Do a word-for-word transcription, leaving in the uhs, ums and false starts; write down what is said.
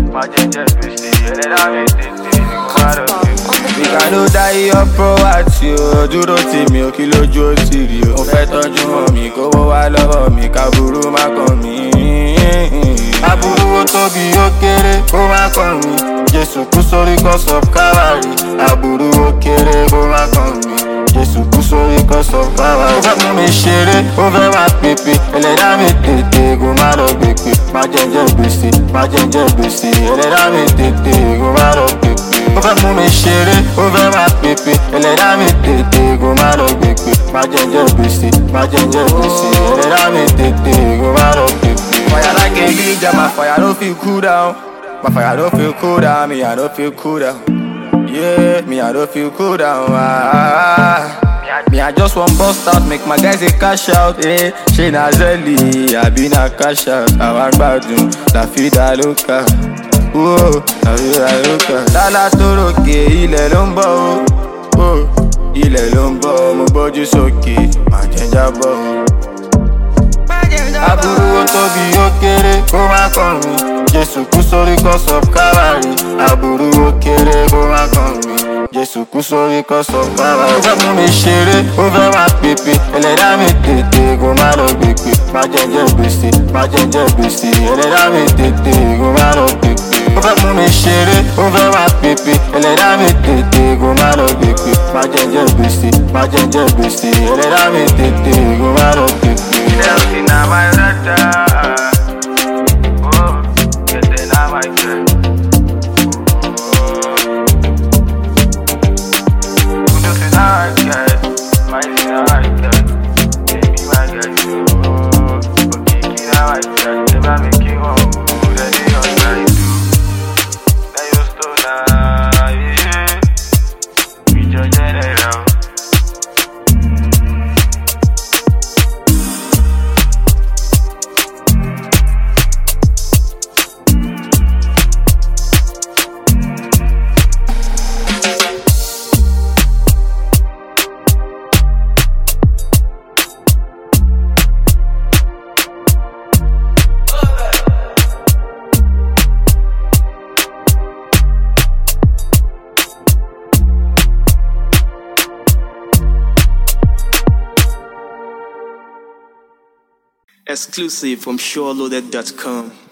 má jẹ́ jẹ́ gbèsè, ẹlẹ́dàá mi tètè kó má lọ gbé. Mi kà ló dá iyọ̀ pro àti o, dúró tì mí o kí lójú ó ti rí o. Mo fẹ́ tọ́jú mọ́ mi, kówó wá lọ́wọ́ mi, káburú má kàn mí. Aburú ó tóbi ó kéré, kó má kàn mí. Jésù kú sórí cross of Calvary. Aburú ó kéré, kó má kàn mí. Jésù kú sórí cross of Calvary. Ó fẹ́ mú mi ṣeré, ó fẹ́ wá pépé. Ẹlẹ́dàá mi tètè kó má lọ gbèpè. Má jẹ́ jẹ́ gbèsè, má jẹ́ jẹ́ gbèsè. Ẹlẹ́dàá mi tètè kó má lọ gbèpè. Ó fẹ́ mú mi ṣeré, ó fẹ́ wá pépé. Ẹlẹ́dàá mi tètè kó má lọ gbèpè. Má jẹ́ jẹ́ gbèsè, má jẹ́ jẹ́ gbèsè. Ẹlẹ́dàá mi tètè kó má lọ gbèpè. Fire like a ninja, my fire don't feel cool down. My fire don't feel cool down, me I don't feel cool down. Yeah, me I don't feel cool down. Ah. Me I just want bust out, make my guys a cash out. Eh, she na zelly, I been a cash out. I want badun, la fida loca. Whoa, la fida loca. Dala toroke, ilẹ̀ ló ń bọ̀ o. Oh, ilẹ̀ ló ń bọ̀, mo gbójú sókè, má jẹ́ jábọ̀ o. Aburú ó tóbi ó kéré, kó má kàn mí. Jésù kú sórí cross of Calvary. Aburú ó kéré, kó má kàn mí. Jésù kú sórí cross of Calvary. Ó fẹ́ mú mi ṣeré, ó fẹ́ wá pépé. Ẹlẹ́dàá mi tètè kó má lọ gbèpè. Má jẹ́ jẹ́ gbèsè, má jẹ́ jẹ́ gbèsè. Ẹlẹ́dàá mi tètè kó má lọ gbèpè. Ó fẹ́ mú mi ṣeré, ó fẹ́ wá pépé. Ẹlẹ́dàá mi tètè kó má lọ gbèpè. Má jẹ́ jẹ́ gbèsè, má jẹ́ jẹ́ gbèsè. Ẹlẹ́dàá mi tètè kó má lọ gbèpè. Delphi na my radar. Oh, getting na my girl. Kudos na my girl, my na my girl. Baby my girl, oh, okay, na my girl. Never make you home, ready on time to. Now you stole na, yeah. We just general. Exclusive from SureLoaded dot com.